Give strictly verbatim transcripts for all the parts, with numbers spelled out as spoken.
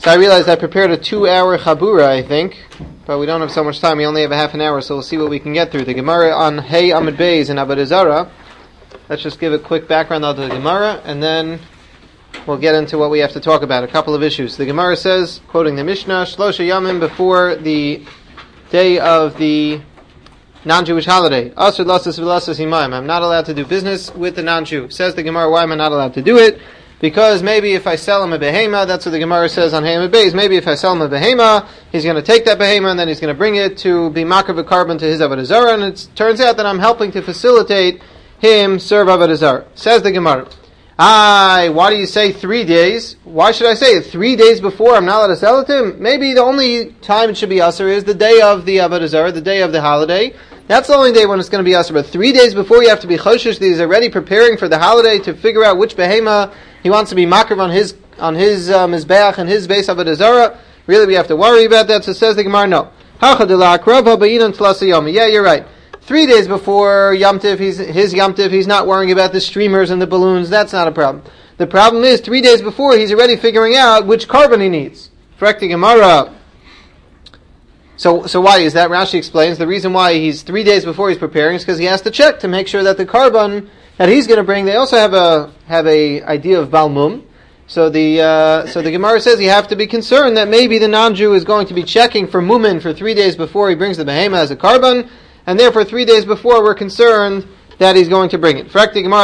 So I realized I prepared a two-hour Chabura, I think, but we don't have so much time. We only have a half an hour, so we'll see what we can get through. The Gemara on Hey Amud Beis in Avodah Zarah. Let's just give a quick background of the Gemara, and then we'll get into what we have to talk about. A couple of issues. The Gemara says, quoting the Mishnah, Shlosha Yamim before the day of the non-Jewish holiday. Asr lasas v'lasas imayim. I'm not allowed to do business with the non-Jew. Says the Gemara, why am I not allowed to do it? Because maybe if I sell him a behema, that's what the Gemara says on Hey Amud Beis, maybe if I sell him a behema, he's going to take that behema and then he's going to bring it to be makar v'karban to his Avodah Zarah, and it turns out that I'm helping to facilitate him serve Avodah Zarah. Says the Gemara, Aye, why do you say three days? Why should I say it? Three days before I'm not allowed to sell it to him? Maybe the only time it should be usher is the day of the Avodah Zarah, the day of the holiday. That's the only day when it's going to be usher. But three days before you have to be choshesh, he's already preparing for the holiday to figure out which behema he wants to be makar on his on his uh, mizbeach and his base Avodah Zarah. Really, we have to worry about that. So says the Gemara, no. Yeah, you're right. Three days before Yom Tiv, he's, his Yom Tiv, he's not worrying about the streamers and the balloons. That's not a problem. The problem is, three days before, he's already figuring out which carbon he needs. Correct the Gemara. So, so why is that? Rashi explains the reason why he's three days before he's preparing is because he has to check to make sure that the carbon that he's going to bring. They also have a have a idea of balmum. So the uh, so the Gemara says you have to be concerned that maybe the non-Jew is going to be checking for mumin for three days before he brings the behema as a carbon. And therefore, three days before, we're concerned that he's going to bring it. What do you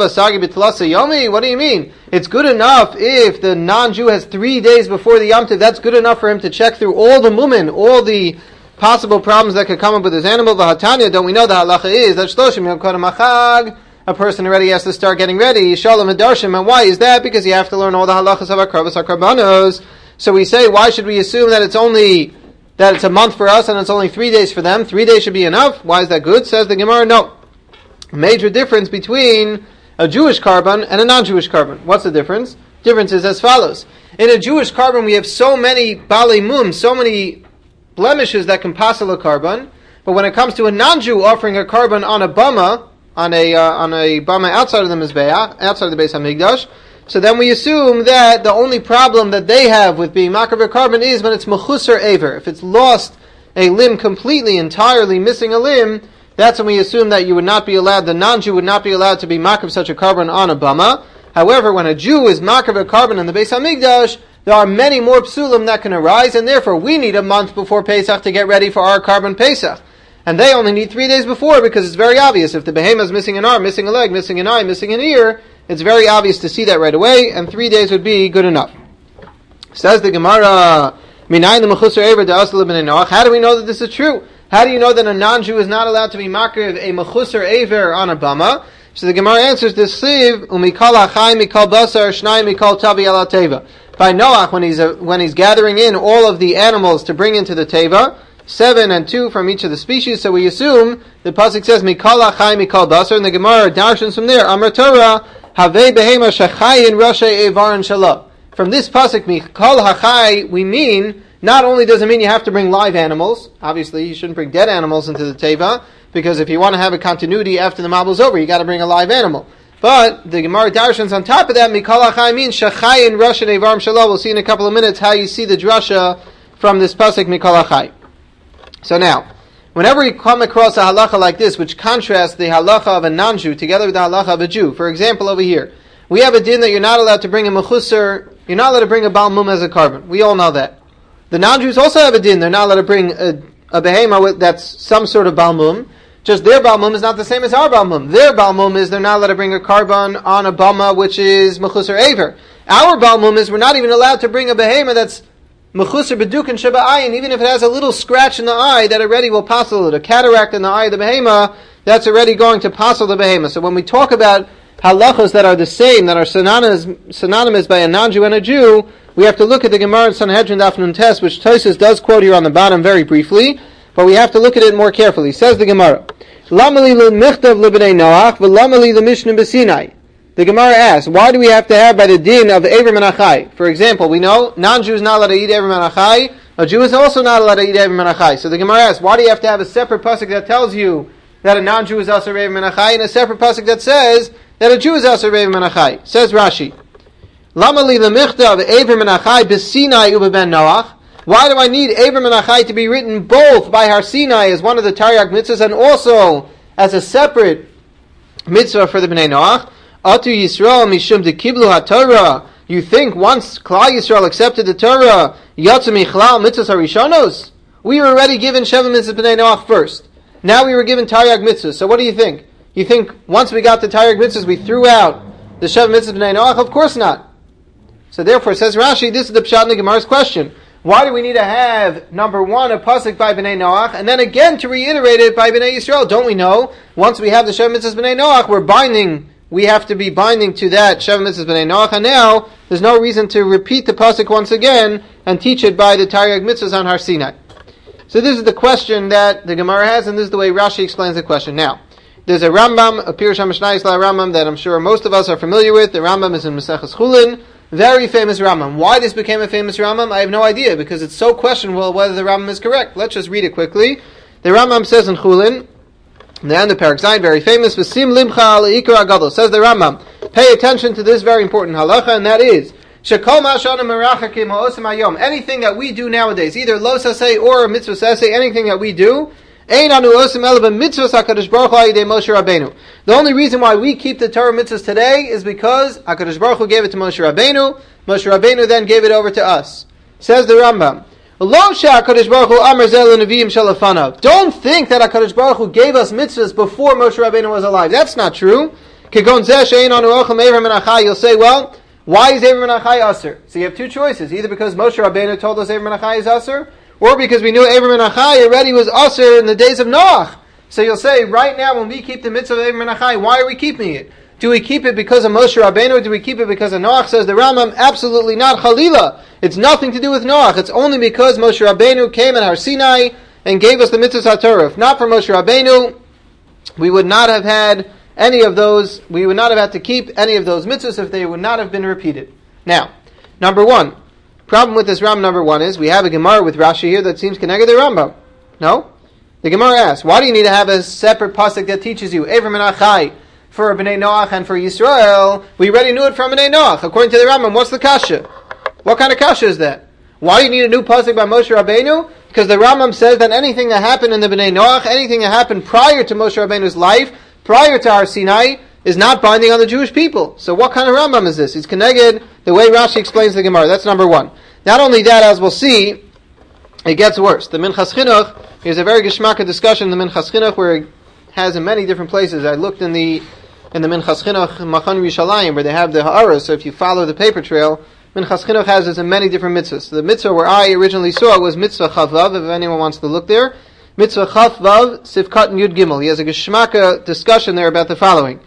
mean? It's good enough if the non-Jew has three days before the Yom Tov. That's good enough for him to check through all the mumin, all the possible problems that could come up with his animal. V'hatanya, don't we know the halacha is that shloshim yom kodem hachag, a person already has to start getting ready. Shalom adarshim, and why is that? Because you have to learn all the halachas of akravas akarbanos. So we say, why should we assume that it's only that it's a month for us and it's only three days for them? Three days should be enough. Why is that good? Says the Gemara, no. Major difference between a Jewish carbon and a non-Jewish carbon. What's the difference? Difference is as follows. In a Jewish carbon, we have so many balei mum, so many blemishes that can passel a carbon. But when it comes to a non-Jew offering a carbon on a bama, on a uh, on a bama outside of the mizbeah, outside of the Beis Hamikdash, so then we assume that the only problem that they have with being makar v'karban is when it's mechusar aver. If it's lost a limb completely, entirely, missing a limb, that's when we assume that you would not be allowed, the non-Jew would not be allowed to be makar such a carbon on a bama. However, when a Jew is makar v'karban in the Beis Hamikdash, there are many more psulim that can arise, and therefore we need a month before Pesach to get ready for our carbon Pesach. And they only need three days before, because it's very obvious. If the behemoth is missing an arm, missing a leg, missing an eye, missing an ear, it's very obvious to see that right away, and three days would be good enough. Says the Gemara, how do we know that this is true? How do you know that a non-Jew is not allowed to be makriv a mechusar aver on a bama? So the Gemara answers this sieve, umikal hachai mikal basar shnai mikal tavi ala teva. By Noach, when he's uh, when he's gathering in all of the animals to bring into the teva, seven and two from each of the species, so we assume the pasuk says mikal hachai mikal basar, and the Gemara darshans from there, Amar Torah, Havei behema shachayin rashay evaran shalom. From this pasuk, mikal hachai, we mean, not only does it mean you have to bring live animals, obviously you shouldn't bring dead animals into the teva, because if you want to have a continuity after the mabel's over, you got to bring a live animal. But the Gemara darshans on top of that, mikal hachai means shachayin rashay evaran shalom. We'll see in a couple of minutes how you see the drasha from this pasuk mikal hachai. So now, whenever we come across a halacha like this, which contrasts the halacha of a non-Jew together with the halacha of a Jew, for example, over here, we have a din that you're not allowed to bring a mechusar, you're not allowed to bring a balmum as a carbon. We all know that. The non-Jews also have a din, they're not allowed to bring a, a behema with, that's some sort of balmum, just their balmum is not the same as our balmum. Their balmum is they're not allowed to bring a carbon on a bama which is mechusar aver. Our balmum is we're not even allowed to bring a behema that's mechusar beduk and sheba ayin, even if it has a little scratch in the eye, that already will passel it. A cataract in the eye of the behema, that's already going to passel the behema. So when we talk about halachas that are the same, that are synonymous, synonymous by a non-Jew and a Jew, we have to look at the Gemara in Sanhedrin Daf Nun Tes, which Tosfos does quote here on the bottom very briefly, but we have to look at it more carefully. Says the Gemara, Lamali l'michtav l'bnei Noach, v'lamali l'mishnah b'Sinai. The Gemara asks, why do we have to have by the din of Ever Menachai? For example, we know non-Jew is not allowed to eat Ever Menachai, a Jew is also not allowed to eat Ever Menachai. So the Gemara asks, why do you have to have a separate pasuk that tells you that a non-Jew is also Ever Menachai, and a separate pasuk that says that a Jew is also Ever Menachai? Says Rashi, Lama li lemichtav Avram and Achai b'Sinai u'b'ben Noach. Why do I need Avram and Achai to be written both by Har Sinai as one of the Taryag mitzvahs and also as a separate mitzvah for the Bnei Noach? Atu Yisrael mishum de kiblu haTorah. You think once Klal Yisrael accepted the Torah, yatzu michlal mitzvahs harishonos? We were already given Sheva mitzvahs Bnei Noach first. Now we were given Taryag mitzvahs. So what do you think? You think once we got the Taryag mitzvahs, we threw out the Sheva mitzvahs Bnei Noach? Of course not. So therefore, says Rashi, this is the Pshat in the Gemara's question. Why do we need to have, number one, a pasuk by Bnei Noach, and then again to reiterate it by Bnei Yisrael? Don't we know, once we have the Sheva mitzvahs Bnei Noach, we're binding, we have to be binding to that Sheva mitzvahs Bnei Noach, and now there's no reason to repeat the pasuk once again and teach it by the Taryag mitzvahs on Har Sinai. So this is the question that the Gemara has, and this is the way Rashi explains the question. Now, there's a Rambam, a Pirush HaMishnayos Rambam, that I'm sure most of us are familiar with. The Rambam is in Maseches Chulin. Very famous Rambam. Why this became a famous Rambam, I have no idea, because it's so questionable whether the Rambam is correct. Let's just read it quickly. The Rambam says in Chulin, the end of Parak Zayin, very famous, V'sim limcha al ikar agadol. Says the Rambam, pay attention to this very important halacha, and that is, Shekol ma'ashana merachakim ha'osim hayom. Anything that we do nowadays, either lo saseh or mitzvah saseh, anything that we do, ein anu osim ela b'mitzvahs HaKadosh Baruch Hu ha'yidei Moshe Rabbeinu. The only reason why we keep the Torah mitzvahs today is because HaKadosh Baruch Hu gave it to Moshe Rabbeinu. Moshe Rabbeinu then gave it over to us. Says the Rambam, Lo she'HaKadosh Baruch Hu amar zeh l'neviim shelafanav. Don't think that HaKadosh Baruch Hu gave us mitzvahs before Moshe Rabbeinu was alive. That's not true. Kegon zeh she'ein anu ocham Avram and Achai. You'll say, well, why is Avram and Achai aser? So you have two choices. Either because Moshe Rabbeinu told us Avram and Achai is aser, or because we knew Avram and Achai already was aser in the days of Noach. So you'll say, right now when we keep the mitzvah of Avram and Achai, why are we keeping it? Do we keep it because of Moshe Rabbeinu, or do we keep it because of Noach? Says the Rambam, absolutely not. Chalila. It's nothing to do with Noach. It's only because Moshe Rabbeinu came at Har Sinai and gave us the mitzvah HaTorah. If not for Moshe Rabbeinu, we would not have had any of those, we would not have had to keep any of those mitzvahs if they would not have been repeated. Now, number one, problem with this Rambam number one is, we have a Gemara with Rashi here that seems connected to the Rambam. No? The Gemara asks, why do you need to have a separate pasuk that teaches you, Avram and Achai, for Bnei Noach and for Yisrael? We already knew it from Bnei Noach. According to the Rambam, what's the kasha? What kind of kasha is that? Why do you need a new pasuk by Moshe Rabbeinu? Because the Rambam says that anything that happened in the Bnei Noach, anything that happened prior to Moshe Rabbeinu's life, prior to Har Sinai, is not binding on the Jewish people. So what kind of Rambam is this? It's connected the way Rashi explains the Gemara. That's number one. Not only that, as we'll see, it gets worse. The Minchas Chinuch, here's a very geschmacka discussion in the Minchas Chinuch, where it has in many different places. I looked in the in the Minchas Chinuch Machon Yerushalayim, where they have the Ha'ara, so if you follow the paper trail, Minchas Chinuch has this in many different mitzvahs. So the mitzvah where I originally saw was Mitzvah Chavav, if anyone wants to look there. Mitzvah Chavav, Sifkat and Yud Gimel. He has a geschmacka discussion there about the following.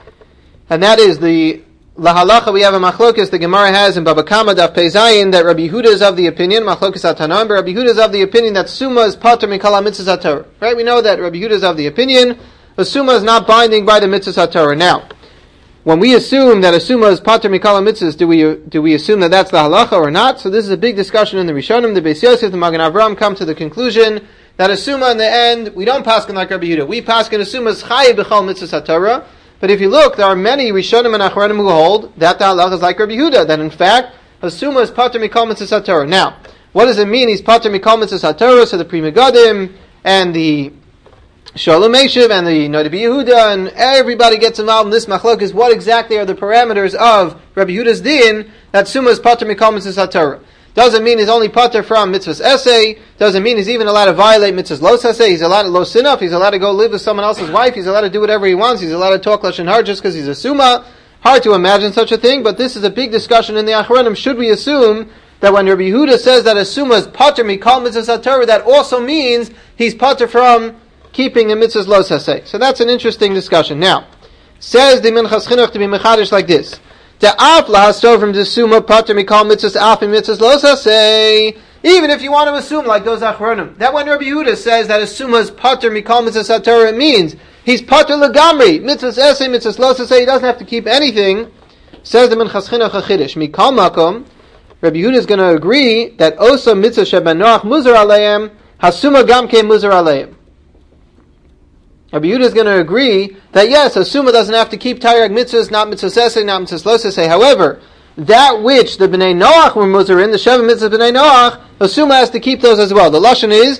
And that is the Lahalacha, we have a machlokes, the Gemara has in Baba Kama, Daf Pei Zayin, that Rabbi Yehuda is of the opinion, machlokes atanan, but Rabbi Yehuda is of the opinion that Summa is pater mikol ha-mitzvahs HaTorah. Right? We know that Rabbi Yehuda is of the opinion, a Summa is not binding by the mitzvahs HaTorah. Now, when we assume that a Summa is pater mikol ha-mitzvahs, do we, do we assume that that's the halacha or not? So this is a big discussion in the Rishonim. The Beis Yosef, the Magen Avraham come to the conclusion that a Summa in the end, we don't paskin like Rabbi Yehuda. We paskin a Summa is chayiv b'chol mitzvahs HaTorah. But if you look, there are many Rishonim and Achronim who hold that the halacha is like Rabbi Yehuda, that in fact, a Summa is pater mikol mitzvahs HaTorah. Now, what does it mean? He's pater mikol mitzvahs HaTorah, so the Pri Megadim, and the Shalom Eshiv, and the Noda B'Yehuda, and everybody gets involved in this machlokes. What exactly are the parameters of Rabbi Yehuda's din, that Summa is pater mikol mitzvahs HaTorah? Doesn't mean he's only pater from mitzvahs essay. Doesn't mean he's even allowed to violate mitzvahs los essay. He's allowed to lo sinaf. He's allowed to go live with someone else's wife. He's allowed to do whatever he wants. He's allowed to talk lashon hara just because he's a summa. Hard to imagine such a thing, but this is a big discussion in the Achronim. Should we assume that when Rabbi Yehuda says that a summa is pater mikol mitzvahs HaTorah, that also means he's pater from keeping the mitzvahs los essay? So that's an interesting discussion. Now, says the Minchas Chinuch to be mechadish like this. The af lahasto from the summa pater mikol mitzvahs af and mitzvahs los essay. Even if you want to assume, like those Achronim, that when Rabbi Yehuda says that a summa is pater mikol mitzvahs HaTorah, it means he's pater legamri, mitzvahs essay, mitzvahs los essay, he doesn't have to keep anything. Says the Minchas Chinuch a chiddush. Mikol makom, Rabbi Yehuda is going to agree that osa mitzvah sheben noach muzar aleim, hasumma gam ke muzar aleim. Rabbi Yehuda is going to agree that yes, a summa doesn't have to keep taryag mitzvahs, not mitzvahs essay, not mitzvahs los essay. However, that which the Bnei Noach were muzer in, the Sheva Mitzvahs Bnei Noach, a Suma has to keep those as well. The Lashon is,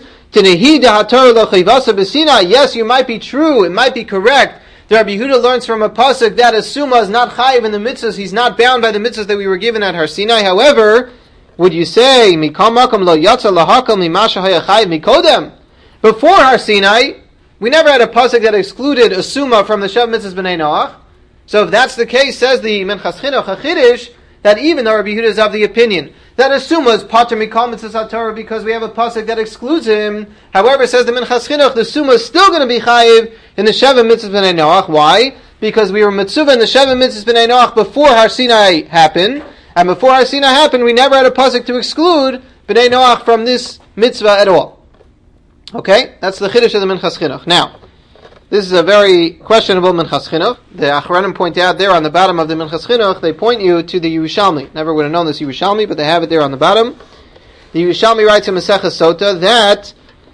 yes, you might be true, it might be correct. The Rabbi Yehuda learns from a pasuk that a Suma is not chayiv in the mitzvahs, he's not bound by the mitzvahs that we were given at Har Sinai. However, would you say, Mikam Makam lo yatsa lahakam limasha haya chayiv mikodem? Before Har Sinai, we never had a pasuk that excluded a Suma from the Sheva Mitzvahs Bnei Noach. So if that's the case, says the Minchas Chinuch HaChidish, that even though Rabbi Yehuda is of the opinion that a Suma is pater mikol mitzvahs HaTorah because we have a pasuk that excludes him. However, says the Minchas Chinuch, the Suma is still going to be chayiv in the Sheva Mitzvahs Bnei Noach. Why? Because we were mitzvah in the Sheva Mitzvahs Bnei Noach before Har Sinai happened, and before Har Sinai happened, we never had a pasuk to exclude Bnei Noach from this mitzvah at all. Okay, that's the Chiddush of the Minchas Chinuch. Now, this is a very questionable Minchas Chinuch. The Achronim point out there on the bottom of the Minchas Chinuch, they point you to the Yerushalmi. Never would have known this Yerushalmi, but they have it there on the bottom. The Yerushalmi writes in Maseches Sota that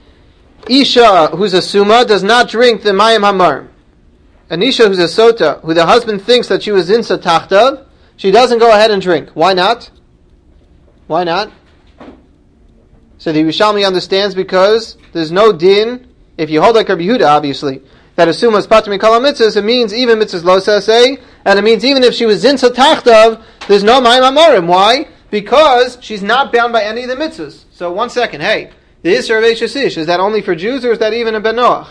Isha, who's a Suma, does not drink the Mayim Hamar. An Isha who's a Sota, who the husband thinks that she was in Satachtav, she doesn't go ahead and drink. Why not? Why not? So the Yerushalmi understands because there's no din, if you hold like Rabbi Yehuda, obviously, that a Suma is pater mikol mitzvahs, it means even mitzvahs lo saseh, and it means even if she was in Satachtav, there's no Mayim Amorim. Why? Because she's not bound by any of the mitzvahs. So one second, hey, the Isser of Eishes Ish, is that only for Jews or is that even a Ben Noach?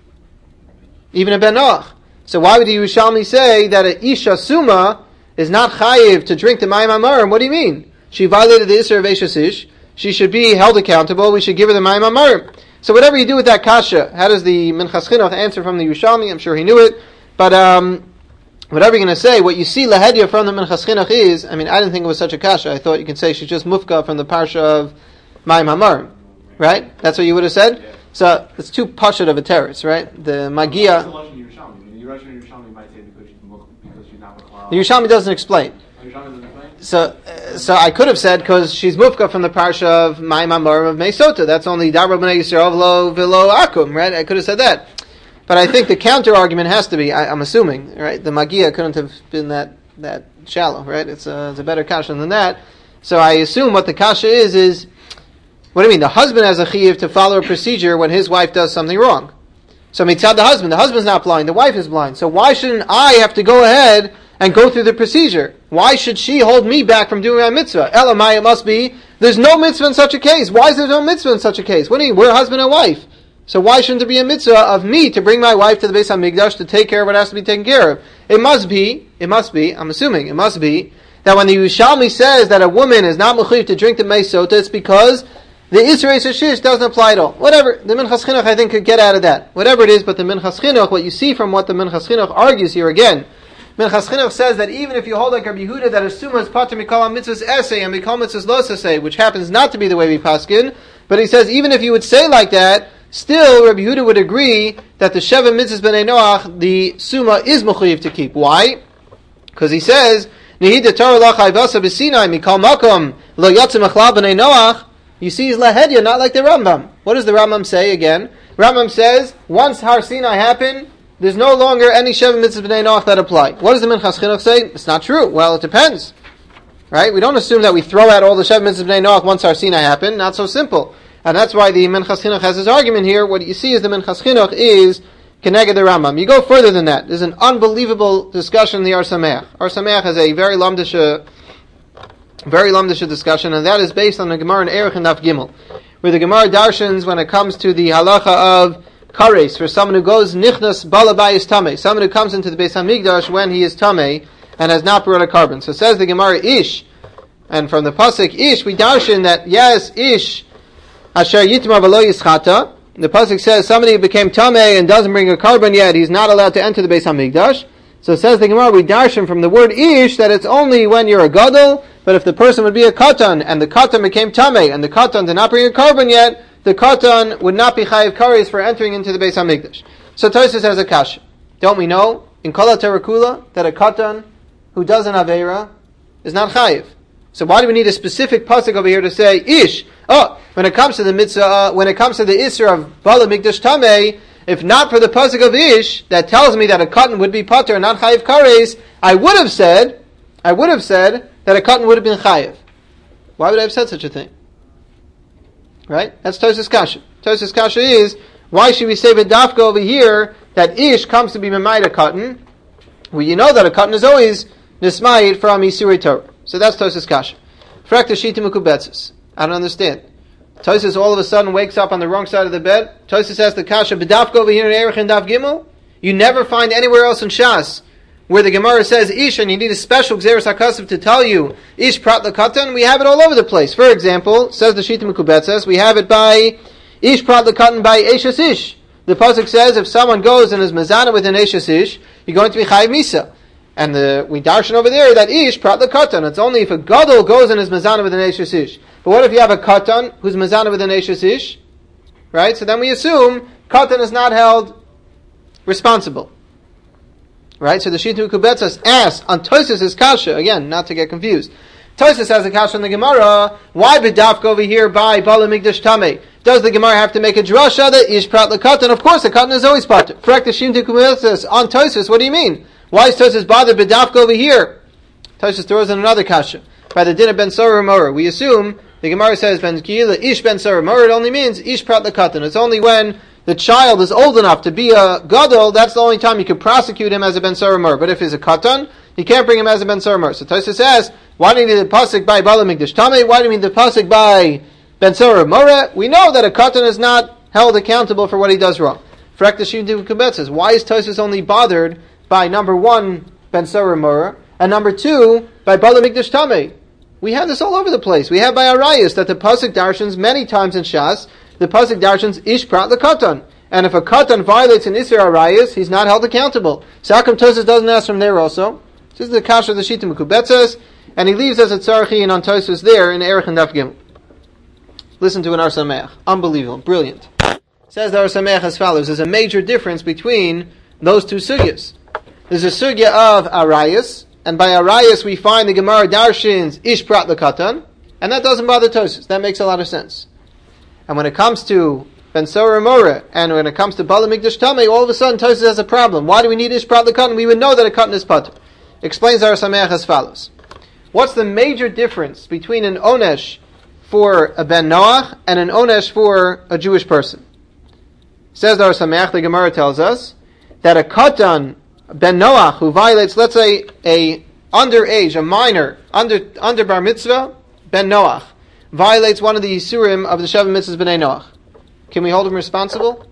Even a Ben Noach. So why would the Yerushalmi say that a Isha Suma is not chayiv to drink the Mayim Amorim? What do you mean? She violated the Isser of Eishes Ish, she should be held accountable, we should give her the Mayim Amorim. So whatever you do with that kasha, how does the Minchas Chinuch answer from the Yerushalmi? I'm sure he knew it. But um, whatever you're going to say, what you see lahedya from the Minchas Chinuch is, I mean, I didn't think it was such a kasha. I thought you can say she's just mufka from the parsha of Mayim Hamarim. Right? That's what you would have said? Yeah. So it's too pashut of a terrorist, right? The Magia... The Yerushalmi doesn't explain. So, uh, so I could have said because she's mufka from the parsha of Mayim Hamarim of Meisota. That's only Dabra B'nei Yisrael V'lo V'lo Akum, right? I could have said that, but I think the counter argument has to be. I, I'm assuming, right? The Magia couldn't have been that that shallow, right? It's a, it's a better kasha than that. So I assume what the kasha is is, what do you mean? The husband has a chiyuv to follow a procedure when his wife does something wrong. So mitzad the husband, the husband's not blind, the wife is blind. So why shouldn't I have to go ahead and go through the procedure? Why should she hold me back from doing my mitzvah? Elamai, it must be, there's no mitzvah in such a case. Why is there no mitzvah in such a case? What do you mean? We're husband and wife. So why shouldn't there be a mitzvah of me to bring my wife to the Beis HaMikdash to take care of what has to be taken care of? It must be, it must be, I'm assuming, it must be, that when the Yerushalmi says that a woman is not mechuyev to drink the Meisota, it's because the Isra Shish doesn't apply at all. Whatever, the Minchas Chinuch I think could get out of that. Whatever it is, but the Minchas Chinuch, what you see from what the Minchas Chinuch argues here again, Minchas Chinuch says that even if you hold like Rabbi Yehuda that a Suma is pater mikol mitzvahs essay and mikol mitzvahs lo essay, which happens not to be the way we paskin, but he says even if you would say like that, still Rabbi Yehuda would agree that the Sheva Mitzvahs Bnei Noach, the Suma is mechuyev to keep. Why? Because he says, Nehida Torah lachai vasa b'sinai mikol makom lo yatzim achlal Bnei Noach. You see, he's lahedya, not like the Rambam. What does the Rambam say again? Rambam says, once Har Sinai happened, there's no longer any Sheva Mitzvahs Bnei Noach that apply. What does the Minchas Chinuch say? It's not true. Well, it depends. Right? We don't assume that we throw out all the Sheva Mitzvahs Bnei Noach once Har Sinai happened. Not so simple. And that's why the Minchas Chinuch has his argument here. What you see is the Minchas Chinuch is Keneged the Rambam. You go further than that. There's an unbelievable discussion in the Ar Sameach. Ar Sameach has a very lamdisha, very lamdisha discussion, and that is based on the Gemara in Erech and Daf Gimel, where the Gemara darshans when it comes to the halacha of kares, for someone who goes nichnas balabayis tameh, someone who comes into the Beis HaMikdash when he is tameh and has not brought a carbon. So says the Gemara ish, and from the pasuk ish we darshan that yes ish asher yitmar v'lo yischata. The pasuk says somebody who became tameh and doesn't bring a carbon yet, he's not allowed to enter the Beis HaMikdash. So says the Gemara, we darshan from the word ish that it's only when you're a gadol, but if the person would be a katan and the katan became tameh and the katan did not bring a carbon yet, the katan would not be chayiv kares for entering into the Beis HaMikdash. So Tosfos has a kasha. Don't we know in Kol HaTerakula that a katan who does an aveira is not chayiv? So why do we need a specific pasuk over here to say ish? Oh, when it comes to the mitzvah, uh, when it comes to the isra of Bala Mikdash Tameh, if not for the pasuk of ish that tells me that a katan would be pater and not chayiv kares, I would have said, I would have said that that a katan would have been chayiv. Why would I have said such a thing? Right? That's Tosas Kasha. Tosas Kasha is, why should we say b'dafka over here that ish comes to be memayed a katan? Well, you know that a katan is always nismayed from Isurei Torah. So that's Tosas Kasha. Frekta Shita Mukubetzis. I don't understand. Tosas all of a sudden wakes up on the wrong side of the bed. Tosas has the Kasha b'dafka over here in Erech and Daf Gimel. You never find anywhere else in Shas where the Gemara says ish and you need a special Gzeres HaKasav to tell you ish prat l'katan. We have it all over the place. For example, says the Shita Mukubetzis, we have it by ish prat l'katan by eshes ish. The pasuk says if someone goes and is mezana with an eshes ish, you're going to be chayiv misa. And the, we darshan over there that ish prat l'katan. It's only if a gadol goes and is mezana with an eshes ish. But what if you have a katan who's mezana with an eshes ish? Right? So then we assume katan is not held responsible. Right? So the Shita Mukubetzis asks on Tosas' kasha, again, not to get confused. Tosas has a kasha in the Gemara, why b'dafka over here by Bala Migdash Tameh? Does the Gemara have to make a drasha that ish prat l'katan? Of course, the katan is always pater. Frek the Shita Mukubetzis on Tosas, what do you mean? Why is Tosas bothered b'dafka over here? Tosas throws in another kasha. By the din of Ben Sora Mora, we assume, the Gemara says, Ben Kiyila ish Ben Sora Mora, it only means ish prat l'katan. It's only when the child is old enough to be a gadol, that's the only time you can prosecute him as a ben sarah mur. But if he's a katan, you can't bring him as a ben sarah mur. So Tosfos says, why do you need the pasuk by Bala Migdash Tameh? Why do you need the pasuk by ben sarah mur? We know that a katan is not held accountable for what he does wrong. Frek the Shita Mukubetzis says, why is Tosfos only bothered by number one ben sarah mur and number two by Bala Migdash Tameh? We have this all over the place. We have by Arayas that the pasuk darshans many times in Shas. The pasuk darshans ish prat l'katan, and if a katan violates an isur arayos, he's not held accountable. So how come Tosfos doesn't ask from there also? This is the kasha of the Shita Mukubetzis, and he leaves us at Tzarchi and on Tosfos there in Erech and Daf Gimel. Listen to an Ar Sameach, unbelievable, brilliant. Says the Ar Sameach as follows: there's a major difference between those two sugyas. There's a sugya of arayos, and by arayos we find the Gemara darshans ish prat l'katan, and that doesn't bother Tosfos. That makes a lot of sense. And when it comes to Ben Sora Mora, and when it comes to Bala Migdash Tameh, all of a sudden Tosfos has a problem. Why do we need ish prat l'katan? We would know that a katan is pater. Explains our Sameach as follows: what's the major difference between an onesh for a ben Noach and an onesh for a Jewish person? Says our Sameach, the Gemara tells us that a katan ben Noach who violates, let's say, a underage, a minor, under under bar mitzvah, ben Noach, violates one of the Yisurim of the Sheva Mitzvahs B'nai Noach. Can we hold him responsible?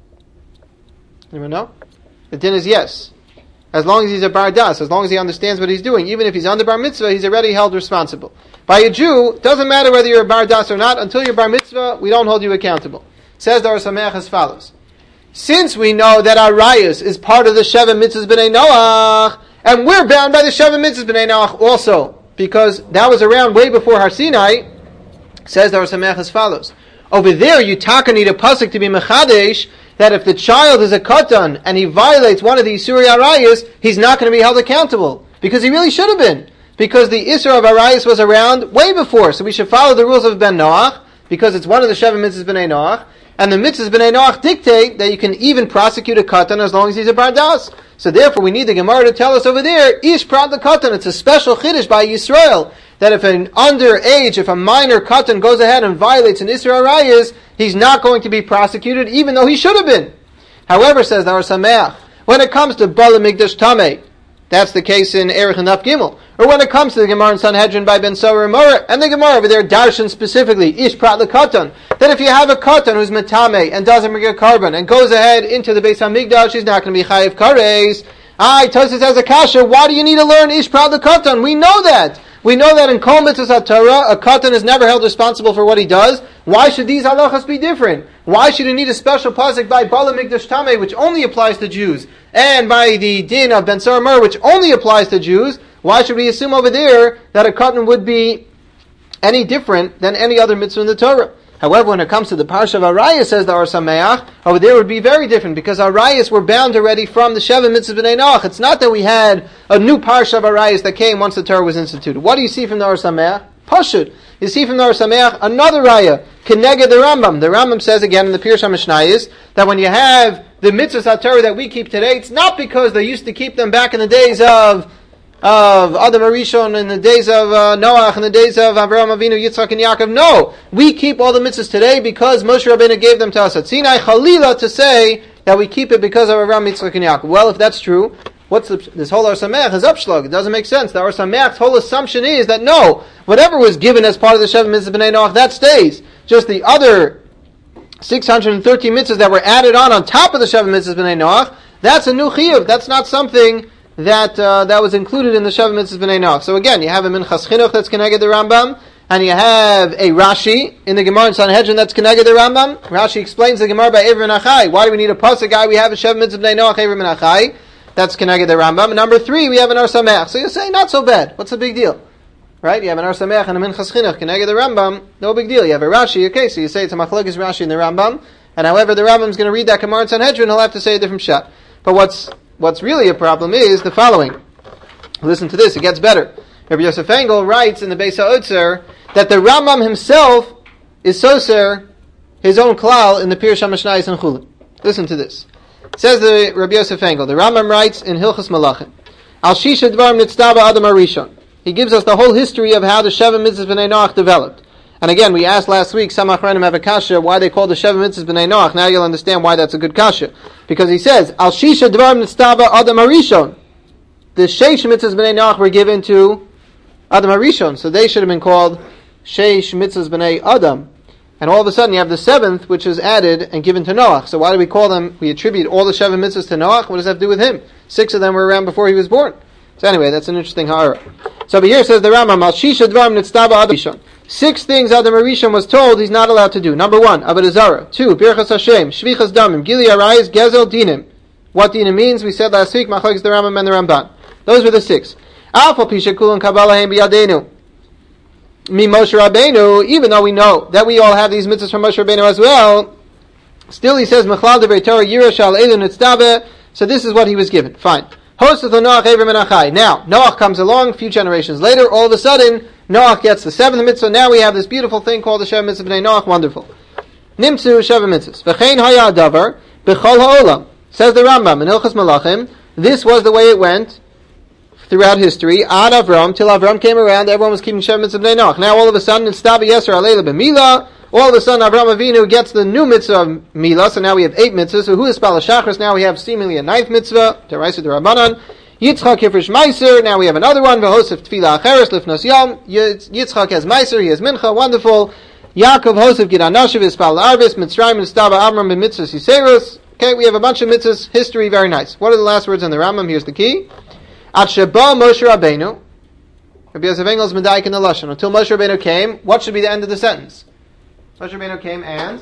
Anyone know? The din is yes. As long as he's a bar das, as long as he understands what he's doing, even if he's under bar mitzvah, he's already held responsible. By a Jew, doesn't matter whether you're a bar das or not, until you're bar mitzvah, we don't hold you accountable. Says the Or Sameach as follows: since we know that our rayas is part of the Sheva Mitzvahs B'nai Noach, and we're bound by the Sheva Mitzvahs B'nai Noach also, because that was around way before Har Sinai. Says the Or Sameach as follows: over there, you taka need a pasuk to be mechadesh that if the child is a katan and he violates one of the Isuri Arayas, he's not going to be held accountable, because he really should have been, because the Isur of Arayas was around way before. So we should follow the rules of Ben Noach, because it's one of the Sheva Mitzvahs B'nai Noach, and the Mitzvahs B'nai Noach dictate that you can even prosecute a katan as long as he's a bardas. So therefore, we need the Gemara to tell us over there, ish prat l'katan. It's a special chiddush by Yisrael that if an underage, if a minor katan goes ahead and violates an Isra Arayas, he's not going to be prosecuted, even though he should have been. However, says the Or Sameach, when it comes to Bala Migdash Tameh, that's the case in Erech and Daf Gimel, or when it comes to the Gemara in Sanhedrin by Ben Sora Mora, and the Gemara over there, darshan specifically, ish prat l'katan, that if you have a katan who's metameh and doesn't bring a carbon and goes ahead into the Beis HaMikdash, he's not going to be chayiv kares. I Tosfos has a kasha. Why do you need to learn ish prat l'katan? We know that. We know that in Kol Mitzvahs HaTorah, a katan is never held responsible for what he does. Why should these halachas be different? Why should you need a special pasuk by Bala Migdash Tameh, which only applies to Jews, and by the din of Ben Sora Mur, which only applies to Jews? Why should we assume over there that a katan would be any different than any other mitzvah in the Torah? However, when it comes to the Parsha of Arayas, says the Or Sameach, over there would be very different, because Arayas were bound already from the Sheva Mitzvahs B'nai Noach. It's not that we had a new Parsha of Arayas that came once the Torah was instituted. What do you see from the Or Sameach? Pashut. You see from the Or Sameach another Raya, Keneged the Rambam. The Rambam says again in the Pirush HaMishnayos that when you have the Mitzvahs HaTorah that we keep today, it's not because they used to keep them back in the days of of Adam Arishon in the days of uh, Noach, in the days of Avraham Avinu, Yitzchak, and Yaakov. No, we keep all the mitzvahs today because Moshe Rabbeinu gave them to us at Sinai. Chalila to say that we keep it because of Avraham, Yitzchak, and Yaakov. Well, if that's true, what's the, this whole Or Sameach is upshlag? It doesn't make sense. The Or Sameach's whole assumption is that no, whatever was given as part of the Sheva Mitzvahs B'nai Noach, that stays. Just the other six hundred thirty mitzvahs that were added on on top of the Sheva Mitzvahs B'nai Noach, that's a new chiyuv. That's not something that uh, that was included in the Sheva Mitzvahs B'nai Noach. So again, you have a Minchas Chinuch that's connected the Rambam, and you have a Rashi in the Gemara in Sanhedrin that's connected the Rambam. Rashi explains the Gemara by Ever and Achai. Why do we need a pasuk guy? We have a Sheva Mitzvahs B'nai Noach, Ever and Achai. That's connected the Rambam. And number three, we have an Or Sameach. So you say, not so bad. What's the big deal? Right? You have an Or Sameach and a Minchas Chinuch connected the Rambam. No big deal. You have a Rashi. Okay, so you say it's a Machlokes Rashi in the Rambam. And however the Rambam is going to read that Gemara in Sanhedrin, he'll have to say a different shot. But what's what's really a problem is the following. Listen to this, it gets better. Rabbi Yosef Engel writes in the Beis HaOtzer that the Rambam himself is soser his own klal in the Pirush HaMishnayos and Chulin. Listen to this. It says the Rabbi Yosef Engel, the Rambam writes in Hilchos Malachim, Al Shisha Dvarim Nitztaba Adam Arishon. He gives us the whole history of how the Sheva Mitzvahs B'nai Noach developed. And again, we asked last week, some Achronim have a kasha, why they call the Sheva Mitzvahs B'nai Noach. Now you'll understand why that's a good kasha. Because he says, Al Shisha Dvarim Nitztaba Adam Arishon. The Sheish Mitzvahs B'nai Noach were given to Adam Arishon, so they should have been called Sheish Mitzvahs B'nai Adam. And all of a sudden you have the seventh, which is added and given to Noach. So why do we call them, we attribute all the Sheva Mitzvahs to Noach? What does that have to do with him? Six of them were around before he was born. So anyway, that's an interesting ha'ara. So but here says the Rambam, Al Shisha Dvarim Nitztaba Adam Arishon. Six things Adam Arishon was told he's not allowed to do. Number one, Avodah Zarah. Two, Birchas Hashem, Shvichas Damim, Gili Arayis, Gezel Dinim. What Dinim means, we said last week, Machlokes the Rambam and the Ramban. Those were the six. Alpha Pisha Kulan Kabbalah Hem Biyadenu. Mi Moshe Rabbeinu, even though we know that we all have these mitzvahs from Moshe Rabbeinu as well, still he says, Mechlal Devrei Torah Yirash Al Eilu Nitzdabe, so this is what he was given. Fine. Hoseth Noach Ever Menachai. Now, Noach comes along, a few generations later, all of a sudden, Noach gets the seventh mitzvah, now we have this beautiful thing called the Sheva Mitzvah B'nai Noach, wonderful. Nimtzu Sheva Mitzvahs. V'chein Haya Davar, B'chol Ha'olam. Says the Rambam in Hilchos Malachim, this was the way it went throughout history, Ad Avram, till Avram came around, everyone was keeping Sheva Mitzvah B'nai Noach. Now all of a sudden, it's Stabi Yeser Alela B'Mila, all of a sudden Avram Avinu gets the new mitzvah of Mila, so now we have eight mitzvahs, so who is Spala Shachris? Now we have seemingly a ninth mitzvah, Teraisa D'Rabbanan, Yitzchak Hifrish Meiser, now we have another one, V'Hosef Tfilah Acheres, Lifnos Yom, Yitzchak has Meiser, he has Mincha, wonderful, Yaakov Hosef Gid Anashiv, Ispal Arvis, Mitzrayim, Staba Amram, B'Mitzvahs Yiserus. Okay, we have a bunch of mitzvahs, history, very nice. What are the last words in the Rambam? Here's the key. At Sheba Moshe Rabbeinu, Rabbi Yosef Engel's Medaik in the Lashon. Until Moshe Rabbeinu came, what should be the end of the sentence? Moshe Rabbeinu came and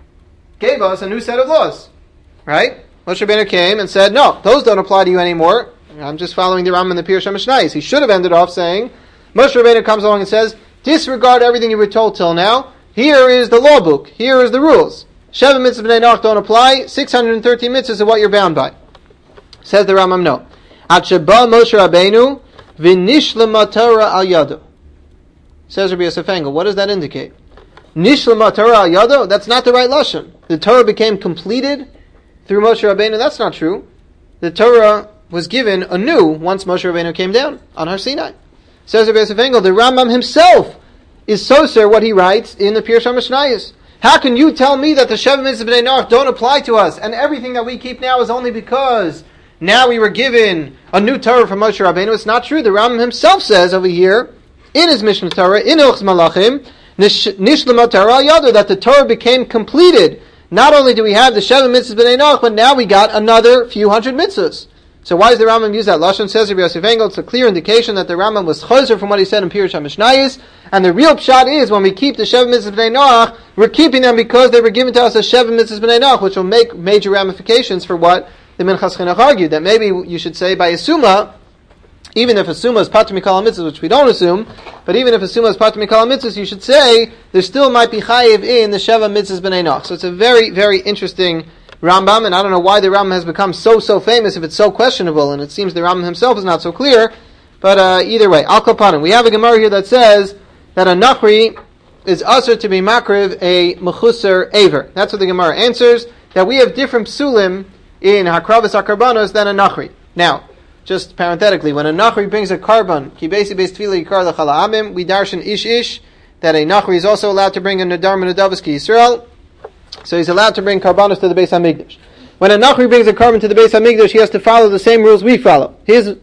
gave us a new set of laws. Right? Moshe Rabbeinu came and said, no, those don't apply to you anymore. I'm just following the Rambam and the Pirush HaMishnayos. He should have ended off saying, Moshe Rabbeinu comes along and says, disregard everything you were told till now. Here is the law book. Here is the rules. Sheva Mitzvah B'nai Noach don't apply. six hundred thirteen mitzvahs are what you're bound by. Says the Rambam, no. At Sheba Moshe Rabbeinu v'nishlema Torah al yado. Says Rabbi Yosef Engel, what does that indicate? Nishlema Torah al yado? That's not the right lashon. The Torah became completed through Moshe Rabbeinu. That's not true. The Torah was given anew once Moshe Rabbeinu came down on Har Sinai. Says Rabbi Yosef Engel, the Rambam himself is soser what he writes in the Pirush HaMishnayos. How can you tell me that the Sheva Mitzvahs B'nai Noach don't apply to us, and everything that we keep now is only because now we were given a new Torah from Moshe Rabbeinu? It's not true. The Rambam himself says over here, in his Mishnah Torah, in Hilchos Malachim, Nishlema Torah al Yado, that the Torah became completed. Not only do we have the Sheva Mitzvahs B'nai Noach, but now we got another few hundred mitzvahs. So why does the Rambam use that lashon? Says Rabbi Yosef Engel, it's a clear indication that the Rambam was choser from what he said in Pirush HaMishnayos, and the real pshat is when we keep the Sheva Mitzvahs B'nai Noach, we're keeping them because they were given to us as Sheva Mitzvahs B'nai Noach, which will make major ramifications for what the Minchas Chinuch argued, that maybe you should say by Asuma, even if Asuma is Pater Mikol HaMitzvahs, which we don't assume, but even if Asuma is Pater Mikol HaMitzvahs, you should say there still might be chayiv in the Sheva Mitzvahs B'nai Noach. So it's a very, very interesting Rambam, and I don't know why the Rambam has become so, so famous if it's so questionable, and it seems the Rambam himself is not so clear, but uh, either way, Al Kapanim. We have a Gemara here that says that a Nachri is usher to be makriv a mechusar aver. That's what the Gemara answers, that we have different psulim in Hakravas HaKarbanos than a Nachri. Now, just parenthetically, when a Nachri brings a Karban, ki besi beis tefillah yikar l'chala amim, we darshan ish ish, that a Nachri is also allowed to bring a Nadar Menadavas ki Yisrael, so he's allowed to bring Karbanos to the Beis HaMikdash. When a Nachri brings a carbon to the Beis HaMikdash, he has to follow the same rules we follow. His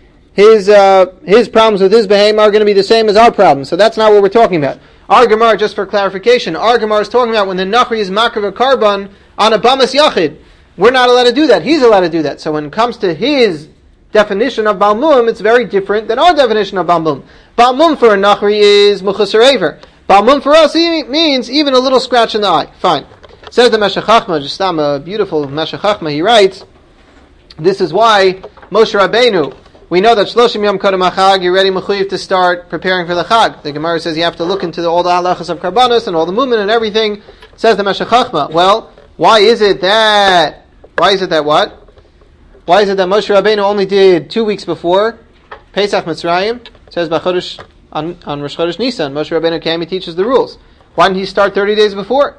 his uh, his problems with his behem are going to be the same as our problems, so that's not what we're talking about. Our Gemara, just for clarification, our Gemara is talking about when the Nachri is makriv a carbon on a Bamas Yachid. We're not allowed to do that. He's allowed to do that. So when it comes to his definition of Balmum, it's very different than our definition of Balmum. Balmum for a Nachri is Mechusar Eiver. Balmum for us means even a little scratch in the eye. Fine. Says the Meshech Chachma, just a beautiful Meshech Chachma, he writes, this is why Moshe Rabbeinu, we know that Shloshim Yom Kodem HaChag, you're ready Mechuyev to start preparing for the Chag. The Gemara says you have to look into the, all the halachas of Karbanos and all the movement and everything. Says the Meshech Chachma, well, why is it that, why is it that what? Why is it that Moshe Rabbeinu only did two weeks before Pesach Mitzrayim? It says B'chodesh, on, on Rosh Chodesh Nisan, Moshe Rabbeinu came, he teaches the rules. Why didn't he start thirty days before?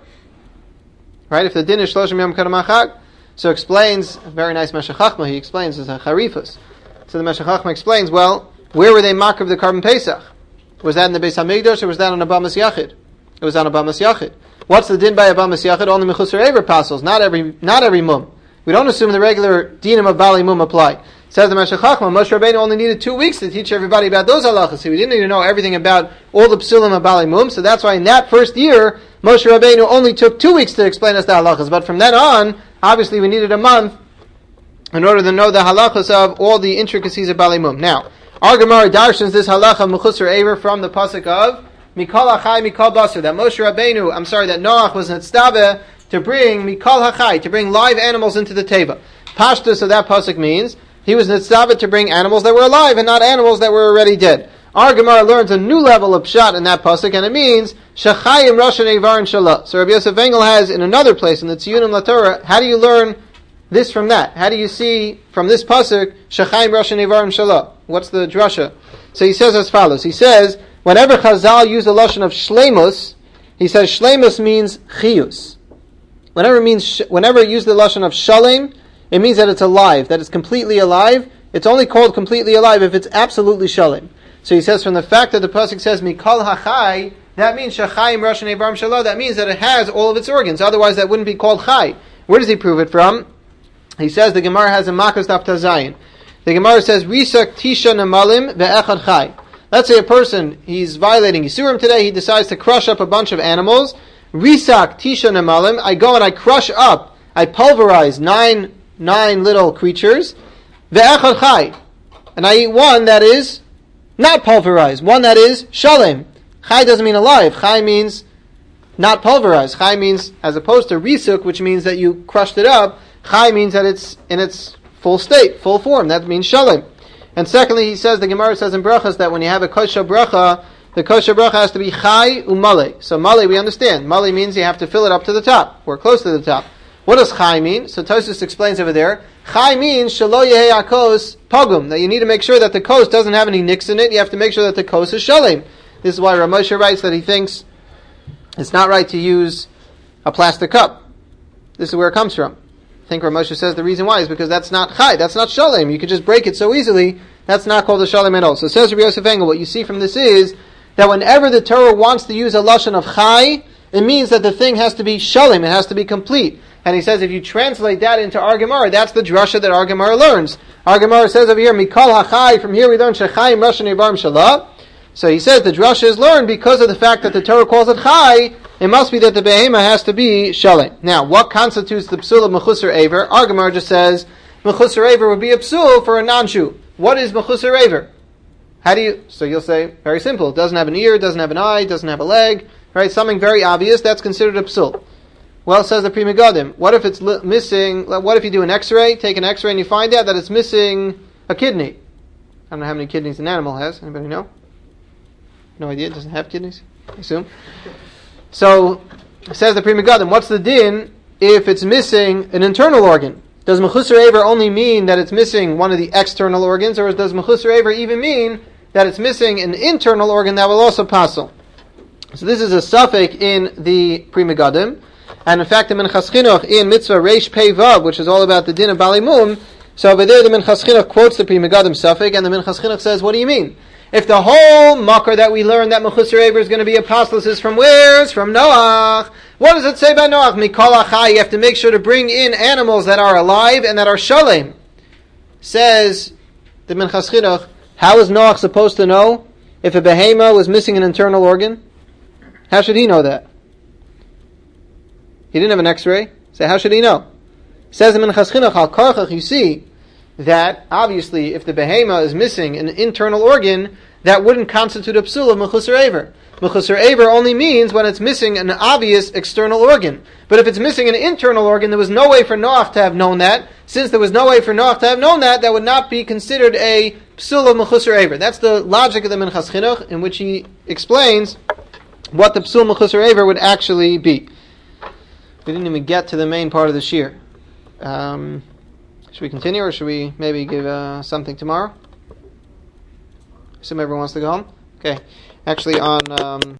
Right? If the din is Shloshim Yom Kodem HaChag, so explains, a very nice Meshech Chachma, he explains, as a Charifus. So the Meshech Chachma explains, well, where were they makriv the carbon Pesach? Was that in the Beis HaMikdash or was that on Abamas Yachid? It was on Abamas Yachid. What's the din by Abamas Yachid? Only Mechusar Eiver passes, not every, not every mum. We don't assume the regular dinim of Bali Mum apply. Says the Meshech Chachma, Moshe Rabbeinu only needed two weeks to teach everybody about those halachas. So we didn't need to know everything about all the psulim of Bali Mum, so that's why in that first year, Moshe Rabbeinu only took two weeks to explain us the halachas. But from then on, obviously we needed a month in order to know the halachas of all the intricacies of Bali Mum. Now, our Gemara darshans this halacha Mechusar Eiver from the pasuk of Mikol Hachai Mikol Basar, that Moshe Rabbeinu, I'm sorry, that Noach was netztaveh to bring Mikol Hachai, to bring live animals into the teva. Pashtus of that pasuk means he was netztaveh to bring animals that were alive and not animals that were already dead. Our Gemara learns a new level of pshat in that pasuk, and it means Shachayim Rashan Eivar and Shalah. So Rabbi Yosef Engel has in another place in the Tziyunim LaTorah, how do you learn this from that? How do you see from this pasuk Shachayim Rashan Eivar and Shalah? What's the drasha? So he says as follows. He says whenever Chazal use the lashon of shleimus, he says shleimus means chiyus. Whenever it means whenever it uses the lashon of shalem, it means that it's alive, that it's completely alive. It's only called completely alive if it's absolutely shalem. So he says from the fact that the pasuk says mikol hachai, that means shachayim rashan eivar shalah. That means that it has all of its organs. Otherwise, that wouldn't be called chai. Where does he prove it from? He says the Gemara has a makas daf tazayin. The Gemara says risak tisha namalim ve'echad chai. Let's say a person, he's violating Yisurim today, he decides to crush up a bunch of animals. Risak tisha namalim, I go and I crush up, I pulverize nine, nine little creatures. Ve'echad chai. And I eat one that is not pulverized, one that is shalem. Chai doesn't mean alive. Chai means not pulverized. Chai means, as opposed to risuk, which means that you crushed it up, chai means that it's in its full state, full form. That means shalem. And secondly, he says, the Gemara says in brachas that when you have a kosher bracha, the kosher bracha has to be chai umale. So male, we understand. Male means you have to fill it up to the top, or close to the top. What does chai mean? So Tosfos explains over there. Chai means shelo yehei hakos pogum, that you need to make sure that the kos doesn't have any nicks in it. You have to make sure that the kos is shalem. This is why Ramosha writes that he thinks it's not right to use a plastic cup. This is where it comes from. I think Ramosha says the reason why is because that's not chai, that's not shalem. You could just break it so easily. That's not called a shalem at all. So says Rabbi Yosef Engel, what you see from this is that whenever the Torah wants to use a lashon of chai, it means that the thing has to be shalem, it has to be complete. And he says if you translate that into our Gemara, that's the drasha that our Gemara learns. Our Gemara says over here, Mikol HaChai, from here we learn Shechayim Rashan Eivar Shalah. So he says the drasha is learned because of the fact that the Torah calls it chai, it must be that the behema has to be shalem. Now, what constitutes the psul of Mechusar Eiver? Our Gemara just says Mechusar Eiver would be a psul for a non-Jew. What is Mechusar Eiver? How do you, so you'll say, very simple, it doesn't have an ear, doesn't have an eye, doesn't have a leg, right? Something very obvious, that's considered a psul. Well, says the Pri Megadim, what if it's li- missing, what if you do an x-ray, take an x-ray and you find out that it's missing a kidney? I don't know how many kidneys an animal has, anybody know? No idea, it doesn't have kidneys, I assume. So, says the Pri Megadim, what's the din if it's missing an internal organ? Does Mechusar Eiver only mean that it's missing one of the external organs, or does Mechusar Eiver even mean that it's missing an internal organ that will also passel? So this is a suffix in the Pri Megadim. And in fact, the Minchas Chinuch in Mitzvah Reish Pei Vav, which is all about the din of Bali Mum, So over there, the Minchas Chinuch quotes the Pri Megadim Safek, and the Minchas Chinuch says, what do you mean? If the whole makar that we learned that Mechusar Ever is going to be apostles is from where? It's from Noach. What does it say by Noach? Mikol Achai, you have to make sure to bring in animals that are alive and that are shalem. Says the Minchas Chinuch, how is Noach supposed to know if a behema was missing an internal organ? How should he know that? He didn't have an x-ray, so how should he know? Says the Minchas Chinuch, al karchach, you see that obviously if the behema is missing an internal organ, that wouldn't constitute a psul of Mechusar Ever. Mechusar Ever only means when it's missing an obvious external organ. But if it's missing an internal organ, there was no way for Noach to have known that. Since there was no way for Noach to have known that, that would not be considered a psul of Mechusar Ever. That's the logic of the Minchas Chinuch, in which he explains what the psul Mechusar Ever would actually be. We didn't even get to the main part of the shir. Um, should we continue, or should we maybe give uh, something tomorrow? Assume everyone wants to go home? Okay. Actually, on... Um